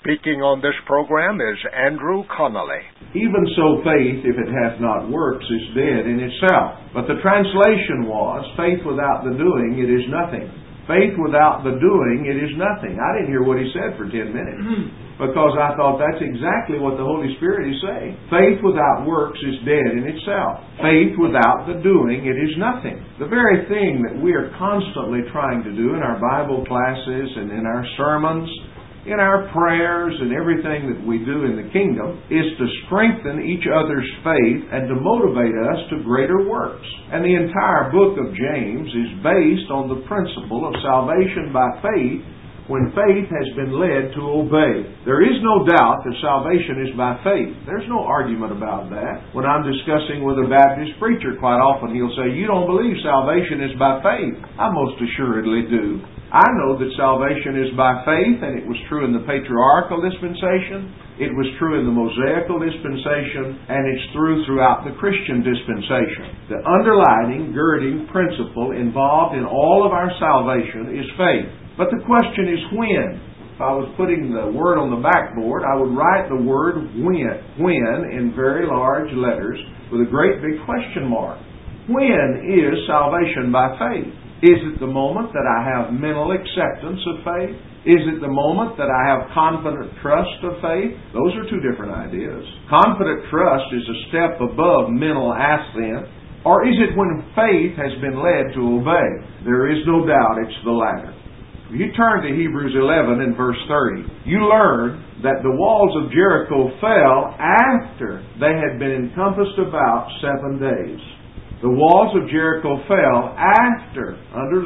Speaking on this program is Andrew Connolly. Even so, faith, if it hath not works, is dead in itself. But the translation was, faith without the doing, it is nothing. Faith without the doing, it is nothing. I didn't hear what he said for 10 minutes because I thought that's exactly what the Holy Spirit is saying. Faith without works is dead in itself. Faith without the doing, it is nothing. The very thing that we are constantly trying to do in our Bible classes and in our sermons, in our prayers and everything that we do in the kingdom is to strengthen each other's faith and to motivate us to greater works. And the entire book of James is based on the principle of salvation by faith when faith has been led to obey. There is no doubt that salvation is by faith. There's no argument about that. When I'm discussing with a Baptist preacher, quite often he'll say, "You don't believe salvation is by faith." I most assuredly do. I know that salvation is by faith, and it was true in the patriarchal dispensation, it was true in the Mosaical dispensation, and it's true throughout the Christian dispensation. The underlining, girding principle involved in all of our salvation is faith. But the question is when. If I was putting the word on the backboard, I would write the word when in very large letters with a great big question mark. When is salvation by faith? Is it the moment that I have mental acceptance of faith? Is it the moment that I have confident trust of faith? Those are two different ideas. Confident trust is a step above mental assent. Or is it when faith has been led to obey? There is no doubt it's the latter. If you turn to Hebrews 11 and verse 30, you learn that the walls of Jericho fell after they had been encompassed about 7 days. The walls of Jericho fell after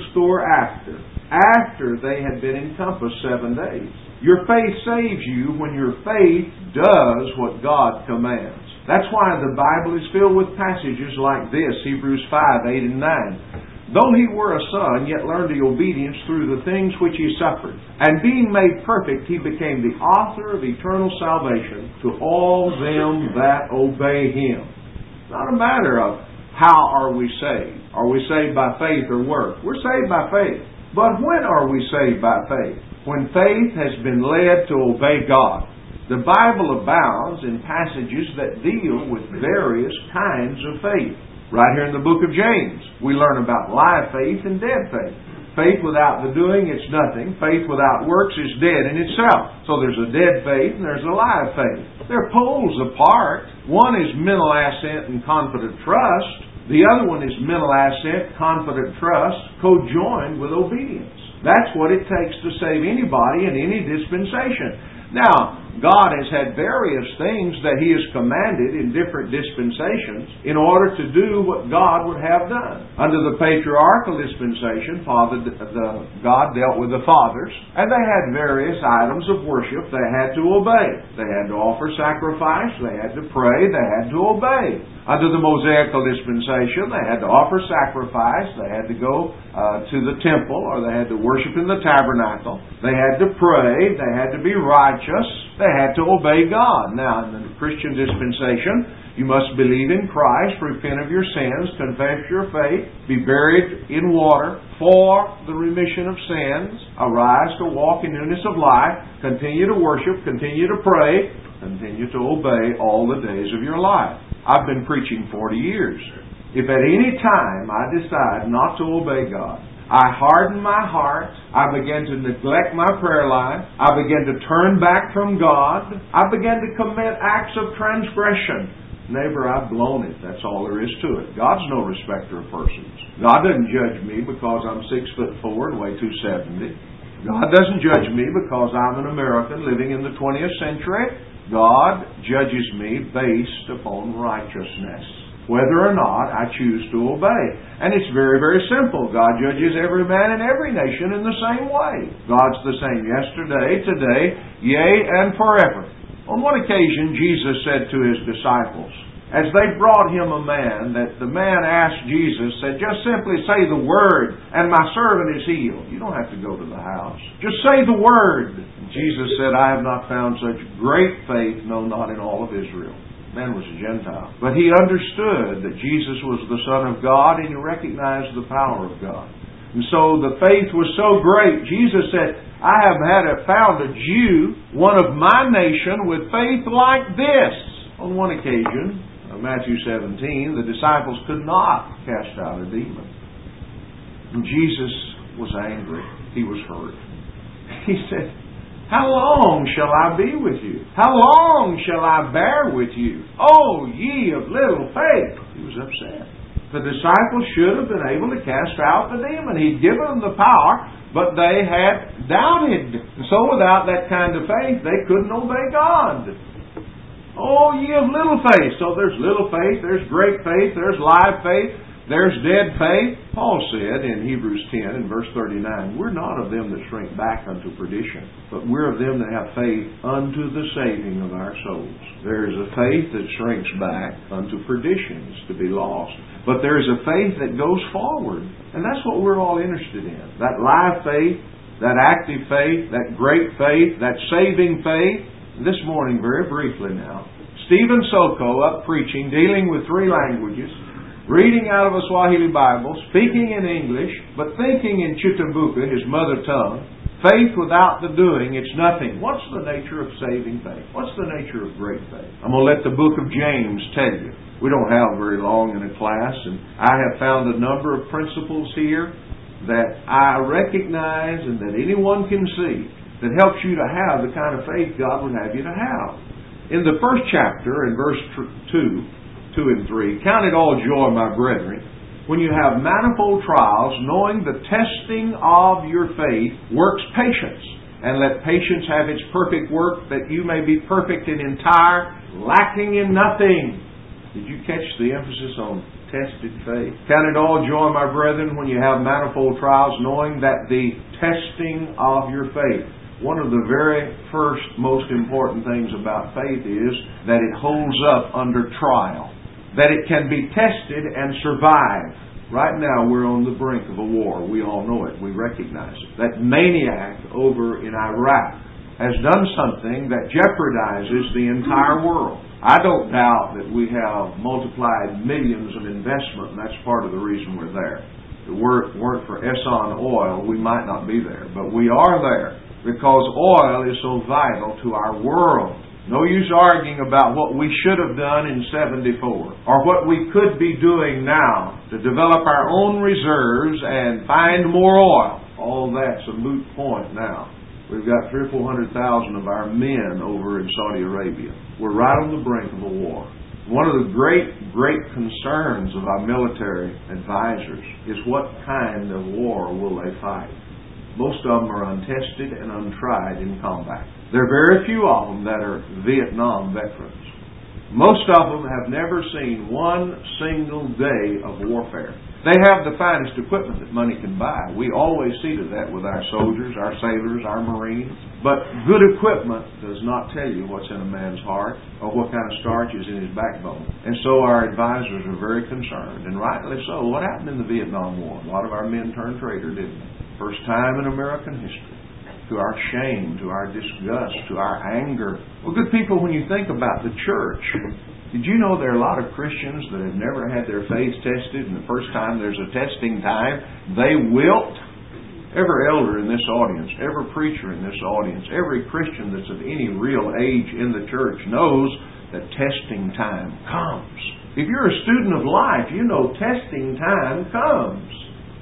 they had been encompassed 7 days. Your faith saves you when your faith does what God commands. That's why the Bible is filled with passages like this, Hebrews 5, 8, and 9. Though he were a son, yet learned the obedience through the things which he suffered. And being made perfect, he became the author of eternal salvation to all them that obey him. It's not a matter of how are we saved? Are we saved by faith or works? We're saved by faith. But when are we saved by faith? When faith has been led to obey God. The Bible abounds in passages that deal with various kinds of faith. Right here in the book of James, we learn about live faith and dead faith. Faith without the doing, it's nothing. Faith without works is dead in itself. So there's a dead faith and there's a live faith. They're poles apart. One is mental assent and confident trust. The other one is mental assent, confident trust, co-joined with obedience. That's what it takes to save anybody in any dispensation. Now, God has had various things that He has commanded in different dispensations in order to do what God would have done. Under the patriarchal dispensation, God dealt with the fathers, and they had various items of worship they had to obey. They had to offer sacrifice, they had to pray, they had to obey. Under the Mosaical dispensation, they had to offer sacrifice, they had to go to the temple, or they had to worship in the tabernacle. They had to pray, they had to be righteous, they had to obey God. Now, in the Christian dispensation, you must believe in Christ, repent of your sins, confess your faith, be buried in water for the remission of sins, arise to walk in newness of life, continue to worship, continue to pray, continue to obey all the days of your life. I've been preaching 40 years. If at any time I decide not to obey God, I harden my heart, I begin to neglect my prayer life, I begin to turn back from God, I begin to commit acts of transgression. Neighbor, I've blown it. That's all there is to it. God's no respecter of persons. God doesn't judge me because I'm 6'4" and weigh 270. God doesn't judge me because I'm an American living in the 20th century. God judges me based upon righteousness, whether or not I choose to obey. And it's very, very simple. God judges every man in every nation in the same way. God's the same yesterday, today, yea, and forever. On one occasion, Jesus said to His disciples, as they brought Him a man, that the man asked Jesus, said, just simply say the word, and my servant is healed. You don't have to go to the house. Just say the word. And Jesus said, I have not found such great faith, no, not in all of Israel. Man was a Gentile. But he understood that Jesus was the Son of God, and he recognized the power of God. And so the faith was so great, Jesus said, I have found a Jew, one of my nation, with faith like this. On one occasion, Matthew 17, the disciples could not cast out a demon. And Jesus was angry. He was hurt. He said, how long shall I be with you? How long shall I bear with you? Oh, ye of little faith. He was upset. The disciples should have been able to cast out the demon. He'd given them the power, but they had doubted. And so without that kind of faith, they couldn't obey God. Oh, ye of little faith. So there's little faith, there's great faith, there's live faith, there's dead faith. Paul said in Hebrews 10 and verse 39, we're not of them that shrink back unto perdition, but we're of them that have faith unto the saving of our souls. There is a faith that shrinks back unto perditions, to be lost. But there is a faith that goes forward. And that's what we're all interested in. That live faith, that active faith, that great faith, that saving faith. This morning, very briefly now, Stephen Soko up preaching, dealing with 3 languages, reading out of a Swahili Bible, speaking in English, but thinking in Chitambuka, his mother tongue. Faith without the doing, it's nothing. What's the nature of saving faith? What's the nature of great faith? I'm going to let the book of James tell you. We don't have very long in a class, and I have found a number of principles here that I recognize and that anyone can see that helps you to have the kind of faith God would have you to have. In the first chapter, in verse 2 and 3, count it all joy, my brethren, when you have manifold trials, knowing the testing of your faith works patience. And let patience have its perfect work, that you may be perfect and entire, lacking in nothing. Did you catch the emphasis on tested faith? Count it all joy, my brethren, when you have manifold trials, knowing that the testing of your faith. One of the very first most important things about faith is that it holds up under trial. That it can be tested and survive. Right now we're on the brink of a war. We all know it. We recognize it. That maniac over in Iraq has done something that jeopardizes the entire world. I don't doubt that we have multiplied millions of investment, and that's part of the reason we're there. If it weren't for Exxon Oil, we might not be there. But we are there because oil is so vital to our world. No use arguing about what we should have done in 74 or what we could be doing now to develop our own reserves and find more oil. All that's a moot point now. We've got 300,000 or 400,000 of our men over in Saudi Arabia. We're right on the brink of a war. One of the great concerns of our military advisors is what kind of war will they fight. Most of them are untested and untried in combat. There are very few of them that are Vietnam veterans. Most of them have never seen one single day of warfare. They have the finest equipment that money can buy. We always see to that with our soldiers, our sailors, our Marines. But good equipment does not tell you what's in a man's heart or what kind of starch is in his backbone. And so our advisors are very concerned, and rightly so. What happened in the Vietnam War? A lot of our men turned traitor, didn't they? First time in American history. To our shame, to our disgust, to our anger. Well, good people, when you think about the church, did you know there are a lot of Christians that have never had their faith tested, and the first time there's a testing time, they wilt? Every elder in this audience, every preacher in this audience, every Christian that's of any real age in the church knows that testing time comes. If you're a student of life, you know testing time comes.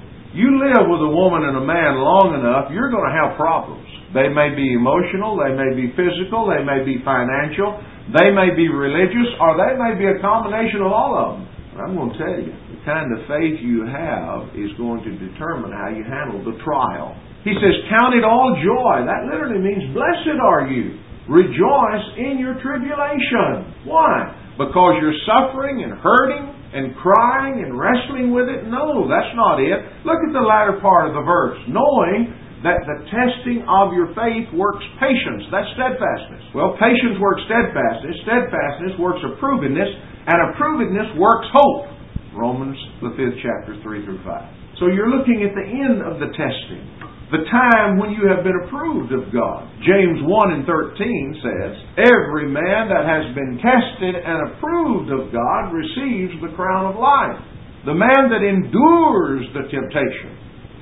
You live with a woman and a man long enough, you're going to have problems. They may be emotional, they may be physical, they may be financial, they may be religious, or they may be a combination of all of them. But I'm going to tell you, the kind of faith you have is going to determine how you handle the trial. He says, count it all joy. That literally means, blessed are you. Rejoice in your tribulation. Why? Because you're suffering and hurting and crying and wrestling with it? No, that's not it. Look at the latter part of the verse. Knowing that the testing of your faith works patience. That's steadfastness. Well, patience works steadfastness. Steadfastness works approvedness. And approvedness works hope. Romans, the 5th chapter, 3 through 5. So you're looking at the end of the testing. The time when you have been approved of God. James 1 and 13 says, every man that has been tested and approved of God receives the crown of life. The man that endures the temptation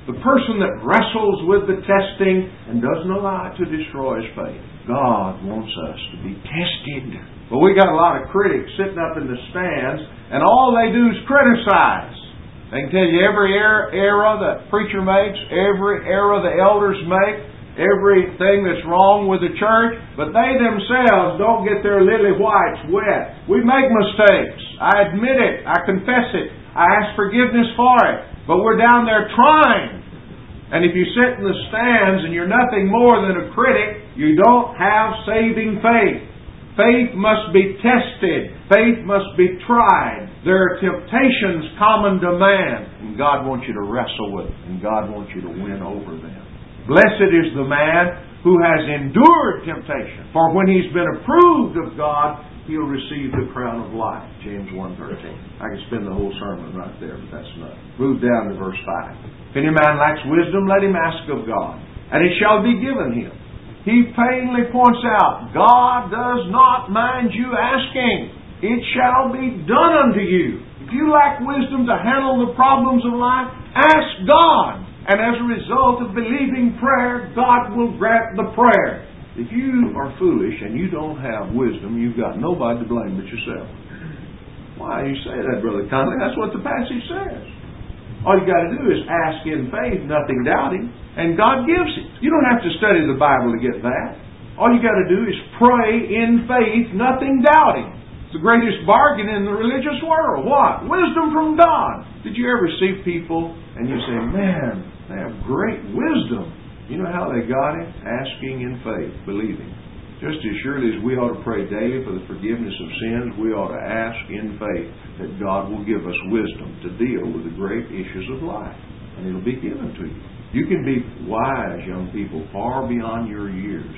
The person that wrestles with the testing and doesn't allow it to destroy his faith. God wants us to be tested. But we got a lot of critics sitting up in the stands, and all they do is criticize. They can tell you every error that preacher makes, every error the elders make, everything that's wrong with the church, but they themselves don't get their lily whites wet. We make mistakes. I admit it. I confess it. I ask forgiveness for it. But we're down there trying. And if you sit in the stands and you're nothing more than a critic, you don't have saving faith. Faith must be tested. Faith must be tried. There are temptations common to man, and God wants you to wrestle with them, and God wants you to win over them. Blessed is the man who has endured temptation, for when he's been approved of God, he'll receive the crown of life. James 1:13. I could spend the whole sermon right there, but that's enough. Move down to verse 5. If any man lacks wisdom, let him ask of God, and it shall be given him. He plainly points out, God does not mind you asking. It shall be done unto you. If you lack wisdom to handle the problems of life, ask God. And as a result of believing prayer, God will grant the prayer. If you are foolish and you don't have wisdom, you've got nobody to blame but yourself. Why you say that, Brother Conley? That's what the passage says. All you got to do is ask in faith, nothing doubting, and God gives it. You don't have to study the Bible to get that. All you got to do is pray in faith, nothing doubting. It's the greatest bargain in the religious world. What? Wisdom from God. Did you ever see people and you say, man, they have great wisdom? You know how they got it? Asking in faith, believing. Just as surely as we ought to pray daily for the forgiveness of sins, we ought to ask in faith that God will give us wisdom to deal with the great issues of life. And it'll be given to you. You can be wise, young people, far beyond your years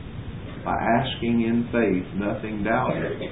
by asking in faith, nothing doubting.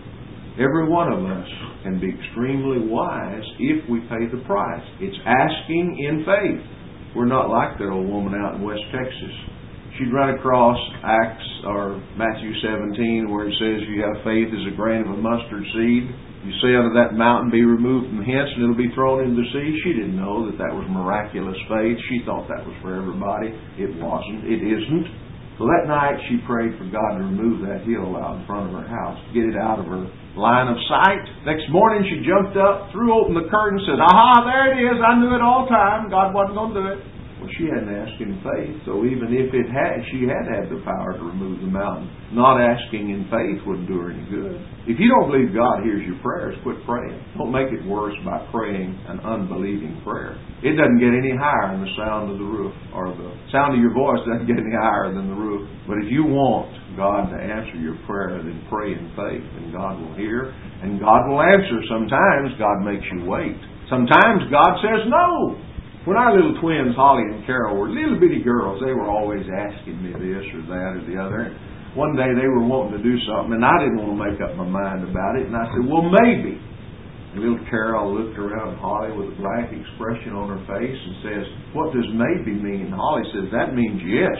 Every one of us can be extremely wise if we pay the price. It's asking in faith. We're not like that old woman out in West Texas. She'd run across Acts or Matthew 17 where it says you have faith as a grain of a mustard seed. You say unto that mountain, be removed from hence, and it'll be thrown into the sea. She didn't know that that was miraculous faith. She thought that was for everybody. It wasn't. It isn't. So that night she prayed for God to remove that hill out in front of her house, get it out of her line of sight. Next morning she jumped up, threw open the curtain, said, aha, there it is. I knew it all the time. God wasn't going to do it. Well, she hadn't asked in faith, so even if she had the power to remove the mountain, not asking in faith wouldn't do her any good. If you don't believe God hears your prayers, quit praying. Don't make it worse by praying an unbelieving prayer. It doesn't get any higher than the sound of the roof, or the sound of your voice doesn't get any higher than the roof. But if you want God to answer your prayer, then pray in faith, and God will hear, and God will answer. Sometimes God makes you wait. Sometimes God says no. When our little twins, Holly and Carol, were little bitty girls, they were always asking me this or that or the other. And one day they were wanting to do something, and I didn't want to make up my mind about it. And I said, well, maybe. And little Carol looked around Holly with a blank expression on her face and says, what does maybe mean? And Holly says, that means yes.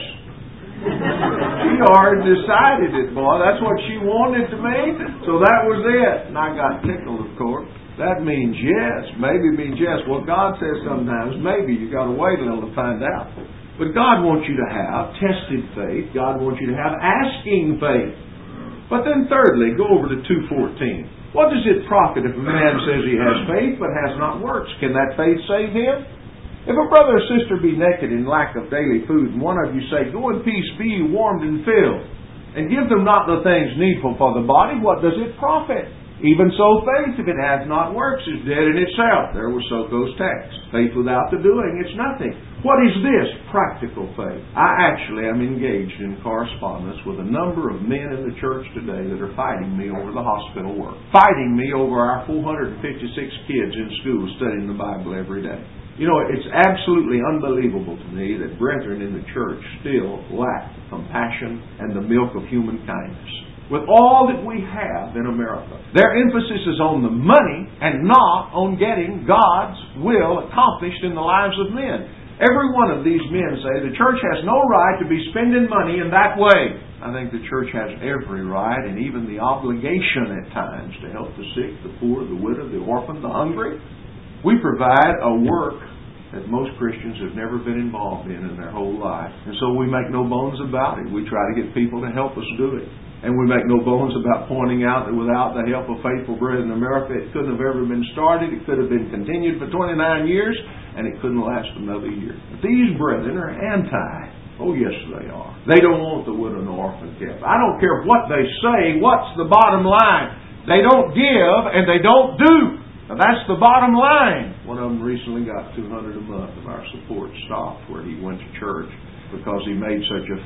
She already decided it, boy. That's what she wanted to mean. So that was it. And I got tickled, of course. That means yes. Maybe means yes. Well, God says sometimes maybe. You've got to wait a little to find out. But God wants you to have tested faith. God wants you to have asking faith. But then thirdly, go over to 2:14. What does it profit if a man says he has faith but has not works? Can that faith save him? If a brother or sister be naked in lack of daily food, and one of you say, go in peace, be ye warmed and filled, and give them not the things needful for the body, what does it profit? Even so, faith, if it has not works, is dead in itself. There was Soko's text. Faith without the doing, it's nothing. What is this? Practical faith. I actually am engaged in correspondence with a number of men in the church today that are fighting me over the hospital work. Fighting me over our 456 kids in school studying the Bible every day. You know, it's absolutely unbelievable to me that brethren in the church still lack compassion and the milk of human kindness. With all that we have in America, their emphasis is on the money and not on getting God's will accomplished in the lives of men. Every one of these men say the church has no right to be spending money in that way. I think the church has every right and even the obligation at times to help the sick, the poor, the widow, the orphan, the hungry. We provide a work that most Christians have never been involved in their whole life. And so we make no bones about it. We try to get people to help us do it. And we make no bones about pointing out that without the help of Faithful Brethren in America, it couldn't have ever been started. It could have been continued for 29 years, and it couldn't last another year. But these brethren are anti. Oh, yes, they are. They don't want the widow and orphan kept. I don't care what they say. What's the bottom line? They don't give and they don't do. Now, that's the bottom line. One of them recently got $200 a month of our support stopped where he went to church because he made such a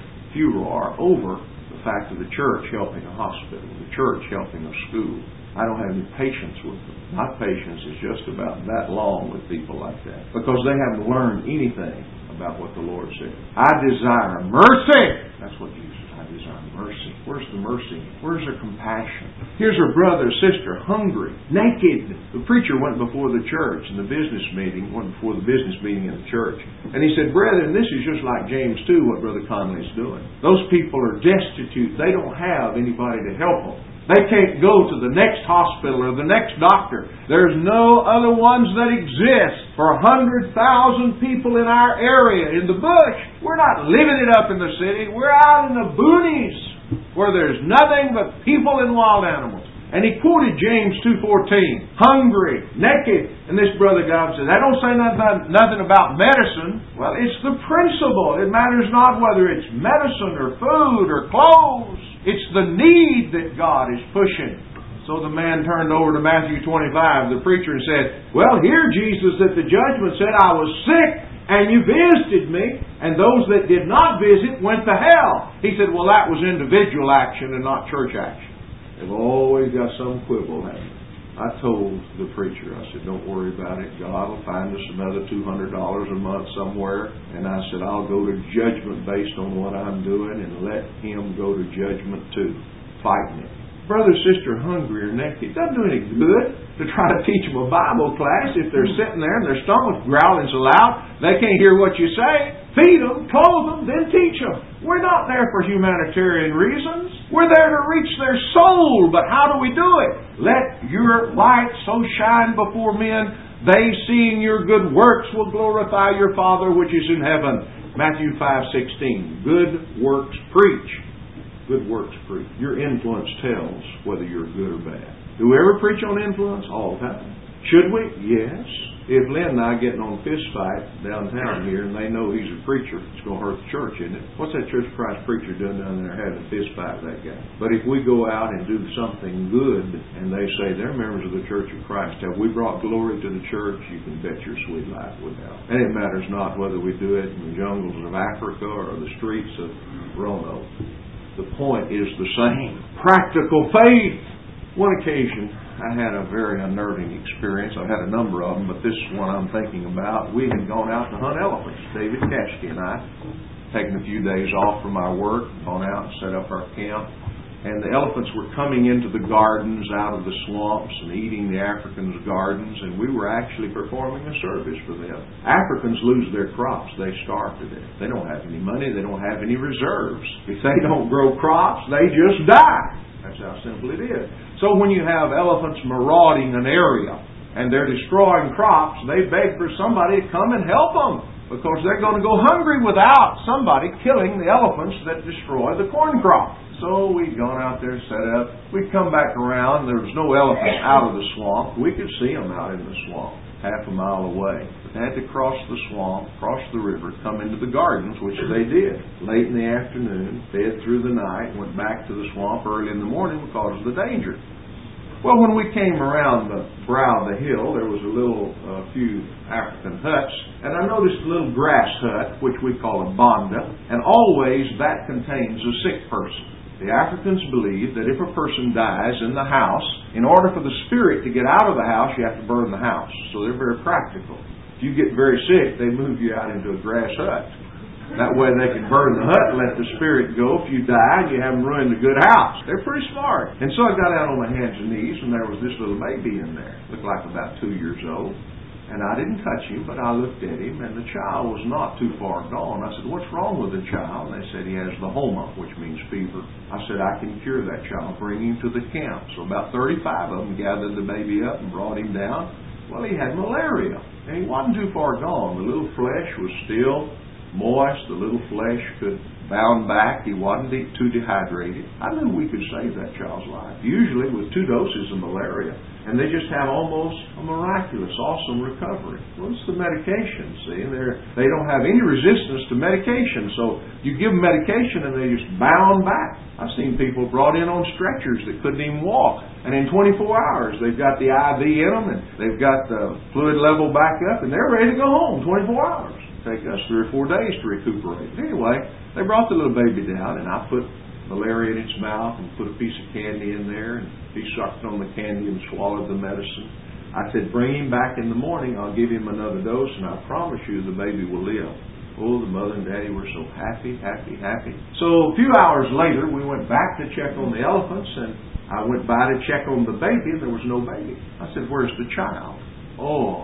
furor over the fact of the church helping a hospital, the church helping a school. I don't have any patience with them. My patience is just about that long with people like that because they haven't learned anything about what the Lord said. I desire mercy. That's what Jesus said. I desire mercy. Where's the mercy? Where's their compassion? Here's her brother or sister, hungry, naked. The preacher went before the church in the business meeting, went before the business meeting in the church. And he said, brethren, this is just like James 2, what Brother Conley's doing. Those people are destitute. They don't have anybody to help them. They can't go to the next hospital or the next doctor. There's no other ones that exist for 100,000 people in our area, in the bush. We're not living it up in the city. We're out in the boonies where there's nothing but people and wild animals. And he quoted James 2:14, hungry, naked. And this brother got up and said, that don't say nothing about medicine. Well, it's the principle. It matters not whether it's medicine or food or clothes. It's the need that God is pushing. So the man turned over to Matthew 25, the preacher, and said, well, here Jesus at the judgment said, I was sick and you visited me, and those that did not visit went to hell. He said, well, that was individual action and not church action. They've always got some quibble happening. I told the preacher, I said, don't worry about it. God will find us another $200 a month somewhere. And I said, I'll go to judgment based on what I'm doing and let Him go to judgment too. Fighting it. Brother, sister, hungry or naked. It doesn't do any good to try to teach them a Bible class if they're sitting there and their stomach's growling so loud they can't hear what you say. Feed them, clothe them, then teach them. We're not there for humanitarian reasons. We're there to reach their soul. But how do we do it? Let your light so shine before men, they seeing your good works will glorify your Father which is in heaven. Matthew 5:16. Good works preach. Good works preach. Your influence tells whether you're good or bad. Do we ever preach on influence? All the time. Should we? Yes. If Lynn and I get in on a fist fight downtown here and they know he's a preacher, it's going to hurt the church, isn't it? What's that Church of Christ preacher doing down there having a fist fight with that guy? But if we go out and do something good and they say they're members of the Church of Christ, have we brought glory to the church? You can bet your sweet life without. And it matters not whether we do it in the jungles of Africa or the streets of Roanoke. The point is the same. Practical faith. One occasion, I had a very unnerving experience. I've had a number of them, but this is one I'm thinking about. We had gone out to hunt elephants, David Kashke and I, taken a few days off from our work, gone out and set up our camp. And the elephants were coming into the gardens out of the swamps and eating the Africans' gardens, and we were actually performing a service for them. Africans lose their crops. They starve to death. They don't have any money. They don't have any reserves. If they don't grow crops, they just die. That's how simple it is. So when you have elephants marauding an area and they're destroying crops, they beg for somebody to come and help them because they're going to go hungry without somebody killing the elephants that destroy the corn crop. So we'd gone out there, set up. We'd come back around. There was no elephants out of the swamp. We could see them out in the swamp, half a mile away. But they had to cross the swamp, cross the river, come into the gardens, which they did. Late in the afternoon, fed through the night, went back to the swamp early in the morning because of the danger. Well, when we came around the brow of the hill, there was a few African huts, and I noticed a little grass hut, which we call a banda, and always that contains a sick person. The Africans believe that if a person dies in the house, in order for the spirit to get out of the house, you have to burn the house. So they're very practical. If you get very sick, they move you out into a grass hut. That way they can burn the hut and let the spirit go. If you die, you haven't ruined a good house. They're pretty smart. And so I got out on my hands and knees, and there was this little baby in there. Looked like about 2 years old. And I didn't touch him, but I looked at him, and the child was not too far gone. I said, what's wrong with the child? And they said, he has the homa, which means fever. I said, I can cure that child. Bring him to the camp. So about 35 of them gathered the baby up and brought him down. Well, he had malaria, and he wasn't too far gone. The little flesh was still moist. The little flesh could bound back. He wasn't too dehydrated. I knew we could save that child's life, usually with 2 doses of malaria. And they just have almost a miraculous, awesome recovery. Well, it's the medication, see? They don't have any resistance to medication. So you give them medication and they just bound back. I've seen people brought in on stretchers that couldn't even walk. And in 24 hours, they've got the IV in them and they've got the fluid level back up and they're ready to go home 24 hours. Take us 3 or 4 days to recuperate. Anyway, they brought the little baby down and I put malaria in its mouth and put a piece of candy in there, and he sucked on the candy and swallowed the medicine. I said, bring him back in the morning, I'll give him another dose, and I promise you the baby will live. Oh, the mother and daddy were so happy, happy, happy. So a few hours later, we went back to check on the elephants, and I went by to check on the baby, and there was no baby. I said, where's the child? Oh,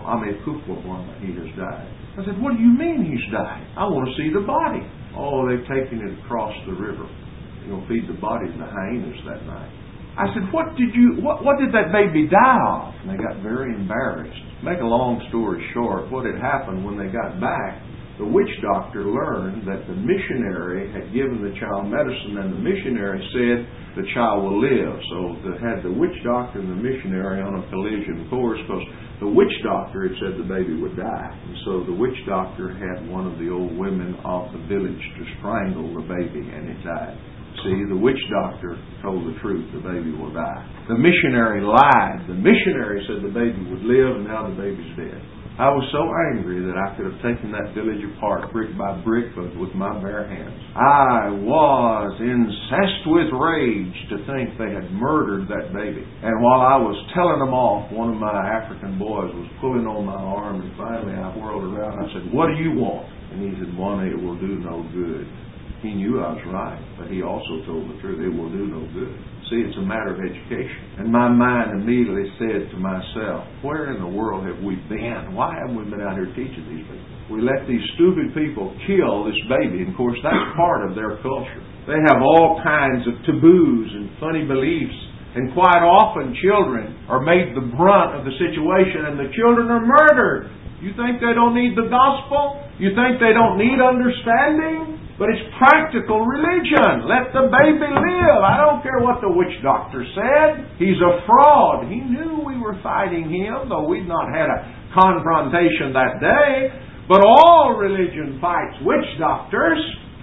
he has died. I said, what do you mean he's died? I want to see the body. Oh, they've taken it across the river. You'll feed the body to the hyenas that night. I said, what did that baby die of? And they got very embarrassed. Make a long story short, what had happened when they got back, the witch doctor learned that the missionary had given the child medicine and the missionary said the child will live. So they had the witch doctor and the missionary on a collision course because the witch doctor had said the baby would die. And so the witch doctor had one of the old women of the village to strangle the baby and it died. See, the witch doctor told the truth, the baby will die. The missionary lied. The missionary said the baby would live, and now the baby's dead. I was so angry that I could have taken that village apart brick by brick, but with my bare hands. I was incensed with rage to think they had murdered that baby. And while I was telling them off, one of my African boys was pulling on my arm, and finally I whirled around. I said, what do you want? And he said, one, it will do no good. He knew I was right, but he also told the truth. It will do no good. See, it's a matter of education. And my mind immediately said to myself, where in the world have we been? Why haven't we been out here teaching these people? We let these stupid people kill this baby. And of course, that's part of their culture. They have all kinds of taboos and funny beliefs. And quite often, children are made the brunt of the situation, and the children are murdered. You think they don't need the gospel? You think they don't need understanding? But it's practical religion. Let the baby live. I don't care what the witch doctor said. He's a fraud. He knew we were fighting him, though we'd not had a confrontation that day. But all religion fights witch doctors.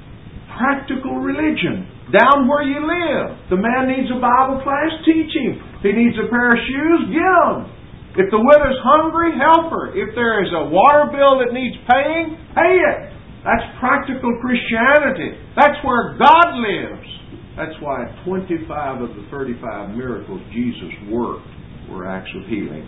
Practical religion. Down where you live. The man needs a Bible class, teach him. If he needs a pair of shoes, get them. If the widow's hungry, help her. If there is a water bill that needs paying, pay it. That's practical Christianity. That's where God lives. That's why 25 of the 35 miracles Jesus worked were acts of healing.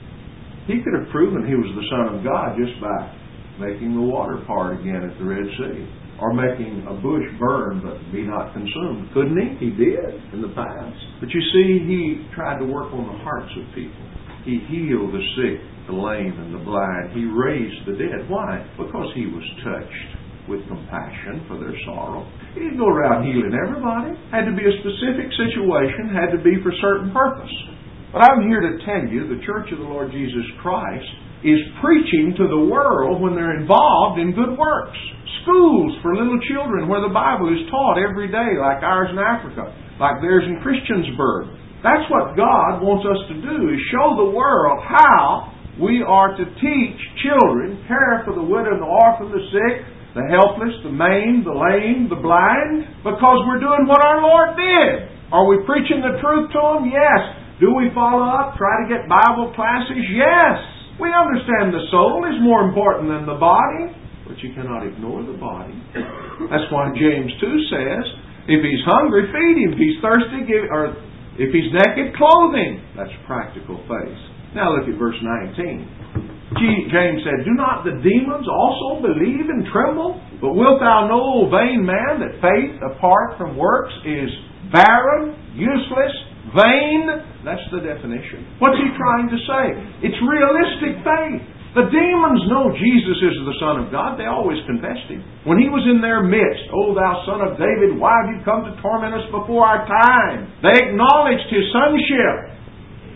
He could have proven He was the Son of God just by making the water part again at the Red Sea. Or making a bush burn but be not consumed. Couldn't He? He did in the past. But you see, He tried to work on the hearts of people. He healed the sick, the lame, and the blind. He raised the dead. Why? Because He was touched with compassion for their sorrow. He didn't go around healing everybody. Had to be a specific situation, had to be for certain purpose. But I'm here to tell you, the Church of the Lord Jesus Christ is preaching to the world when they're involved in good works. Schools for little children where the Bible is taught every day, like ours in Africa, like theirs in Christiansburg. That's what God wants us to do, is show the world how we are to teach children, care for the widow and the orphan, the sick, the helpless, the maimed, the lame, the blind, because we're doing what our Lord did. Are we preaching the truth to them? Yes. Do we follow up, try to get Bible classes? Yes. We understand the soul is more important than the body, but you cannot ignore the body. That's why James 2 says, if he's hungry, feed him. If he's thirsty, if he's naked, clothe him. That's practical faith. Now look at verse 19. James said, do not the demons also believe and tremble? But wilt thou know, O vain man, that faith apart from works is barren, useless, vain? That's the definition. What's he trying to say? It's realistic faith. The demons know Jesus is the Son of God. They always confessed Him. When He was in their midst, O thou Son of David, why have you come to torment us before our time? They acknowledged His sonship.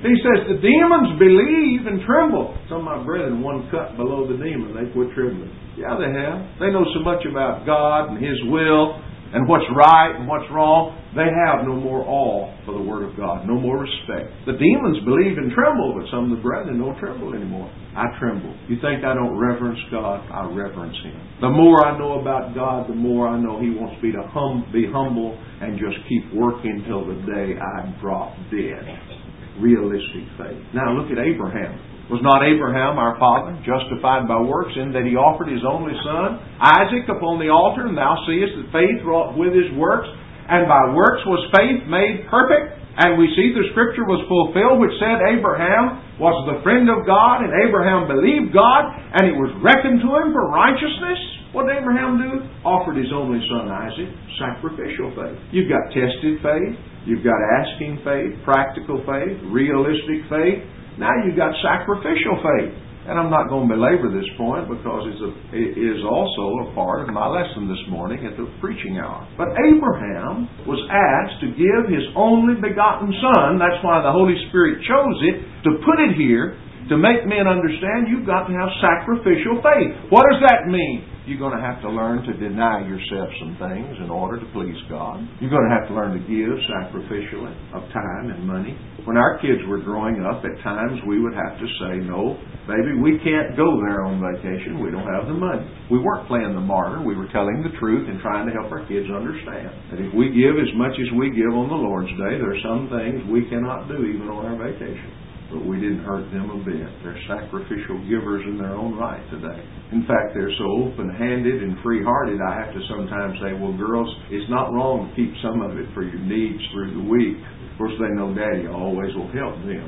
He says, the demons believe and tremble. Some of my brethren, one cut below the demon, they quit trembling. Yeah, they have. They know so much about God and His will and what's right and what's wrong. They have no more awe for the Word of God, no more respect. The demons believe and tremble, but some of the brethren don't tremble anymore. I tremble. You think I don't reverence God? I reverence Him. The more I know about God, the more I know He wants me to be humble and just keep working till the day I drop dead. Realistic faith. Now look at Abraham. Was not Abraham, our father, justified by works in that he offered his only son, Isaac, upon the altar, and thou seest that faith wrought with his works, and by works was faith made perfect? And we see the Scripture was fulfilled, which said Abraham was the friend of God, and Abraham believed God, and it was reckoned to him for righteousness. What did Abraham do? Offered his only son Isaac. Sacrificial faith. You've got tested faith. You've got asking faith, practical faith, realistic faith. Now you've got sacrificial faith. And I'm not going to belabor this point because it is also a part of my lesson this morning at the preaching hour. But Abraham was asked to give his only begotten son. That's why the Holy Spirit chose it to put it here to make men understand you've got to have sacrificial faith. What does that mean? You're going to have to learn to deny yourself some things in order to please God. You're going to have to learn to give sacrificially of time and money. When our kids were growing up, at times we would have to say, no, baby, we can't go there on vacation. We don't have the money. We weren't playing the martyr. We were telling the truth and trying to help our kids understand that if we give as much as we give on the Lord's Day, there are some things we cannot do even on our vacation. But we didn't hurt them a bit. They're sacrificial givers in their own right today. In fact, they're so open-handed and free-hearted, I have to sometimes say, well, girls, it's not wrong to keep some of it for your needs through the week. Of course, they know Daddy always will help them.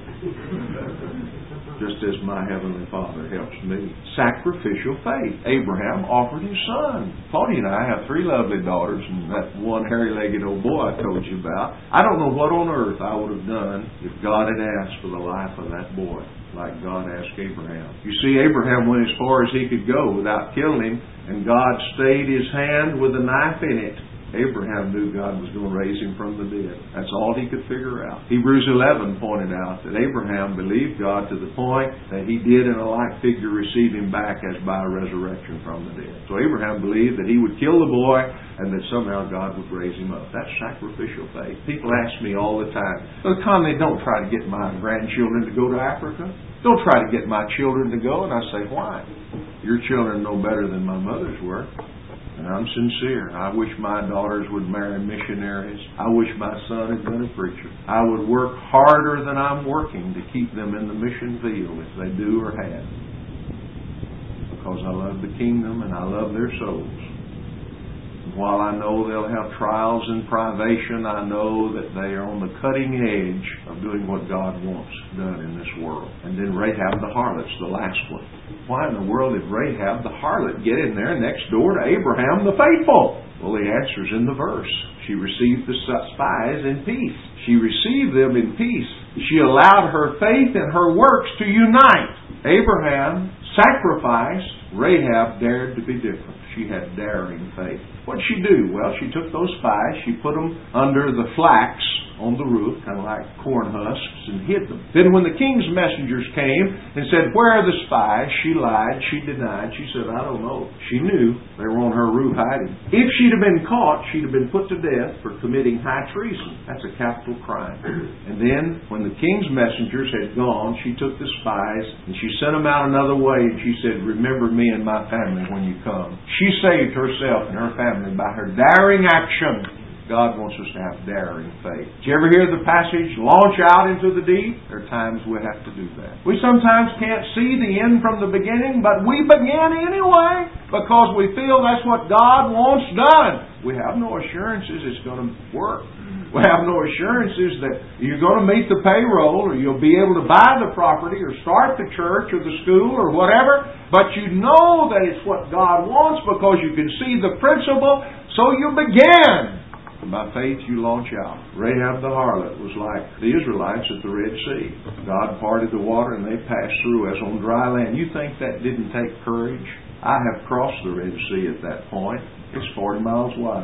Just as my Heavenly Father helps me. Sacrificial faith. Abraham offered his son. Claudia and I have 3 lovely daughters, and that one hairy-legged old boy I told you about. I don't know what on earth I would have done if God had asked for the life of that boy, like God asked Abraham. You see, Abraham went as far as he could go without killing him, and God stayed his hand with a knife in it. Abraham knew God was going to raise him from the dead. That's all he could figure out. Hebrews 11 pointed out that Abraham believed God to the point that he did in a like figure receive him back as by a resurrection from the dead. So Abraham believed that he would kill the boy and that somehow God would raise him up. That's sacrificial faith. People ask me all the time, "Well, Conley, don't try to get my grandchildren to go to Africa. Don't try to get my children to go." And I say, why? Your children know better than my mother's were. And I'm sincere. I wish my daughters would marry missionaries. I wish my son had been a preacher. I would work harder than I'm working to keep them in the mission field if they do or have. Because I love the kingdom and I love their souls. While I know they'll have trials and privation, I know that they are on the cutting edge of doing what God wants done in this world. And then Rahab the harlot's the last one. Why in the world did Rahab the harlot get in there next door to Abraham the faithful? Well, the answer's in the verse. She received the spies in peace. She received them in peace. She allowed her faith and her works to unite. Abraham sacrificed. Rahab dared to be different. She had daring faith. What did she do? Well, she took those spies, she put them under the flax on the roof, kind of like corn husks, and hid them. Then when the king's messengers came and said, "Where are the spies?" she lied, she denied, she said, "I don't know." She knew they were on her roof hiding. If she'd have been caught, she'd have been put to death for committing high treason. That's a capital crime. And then, when the king's messengers had gone, she took the spies and she sent them out another way, and she said, "Remember me and my family when you come." She saved herself and her family by her daring action. God wants us to have daring faith. Did you ever hear the passage, launch out into the deep? There are times we have to do that. We sometimes can't see the end from the beginning, but we begin anyway because we feel that's what God wants done. We have no assurances it's going to work. We have no assurances that you're going to meet the payroll or you'll be able to buy the property or start the church or the school or whatever. But you know that it's what God wants because you can see the principle, so you begin. By faith you launch out. Rahab the harlot was like the Israelites at the Red Sea. God parted the water and they passed through as on dry land. You think that didn't take courage? I have crossed the Red Sea at that point. It's 40 miles wide.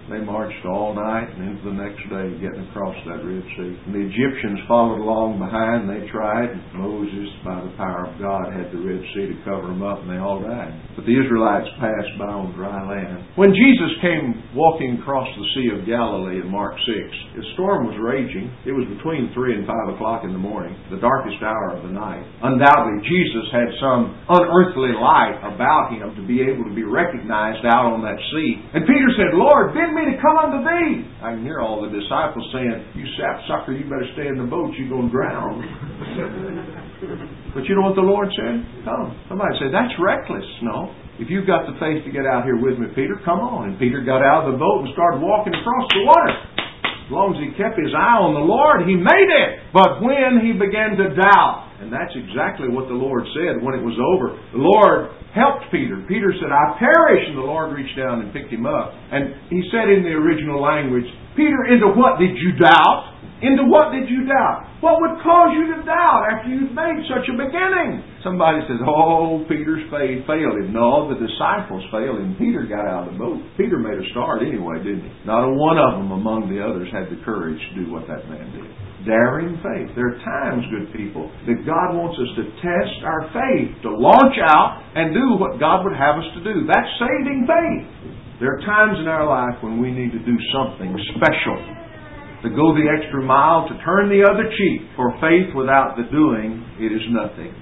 They marched all night and into the next day getting across that Red Sea. And the Egyptians followed along behind. They tried. Moses, by the power of God, had the Red Sea to cover them up, and they all died. But the Israelites passed by on dry land. When Jesus came walking across the Sea of Galilee in Mark 6, the storm was raging. It was between 3 and 5 o'clock in the morning, the darkest hour of the night. Undoubtedly, Jesus had some unearthly light about Him to be able to be recognized out on that sea. And Peter said, "Lord, bid me to come unto Thee." I can hear all the disciples saying, "You sapsucker, you better stay in the boat, you're going to drown." But you know what the Lord said? Come. Somebody said, "That's reckless." No. If you've got the faith to get out here with me, Peter, come on. And Peter got out of the boat and started walking across the water. As long as he kept his eye on the Lord, he made it. But when he began to doubt, and that's exactly what the Lord said when it was over, the Lord helped Peter. Peter said, "I perish," and the Lord reached down and picked him up. And he said in the original language, "Peter, into what did you doubt? Into what did you doubt? What would cause you to doubt after you've made such a beginning?" Somebody says, "Oh, Peter's faith failed him." No, the disciples failed him. Peter got out of the boat. Peter made a start anyway, didn't he? Not a one of them among the others had the courage to do what that man did. Daring faith. There are times, good people, that God wants us to test our faith, to launch out and do what God would have us to do. That's saving faith. There are times in our life when we need to do something special, to go the extra mile, to turn the other cheek. For faith without the doing, it is nothing.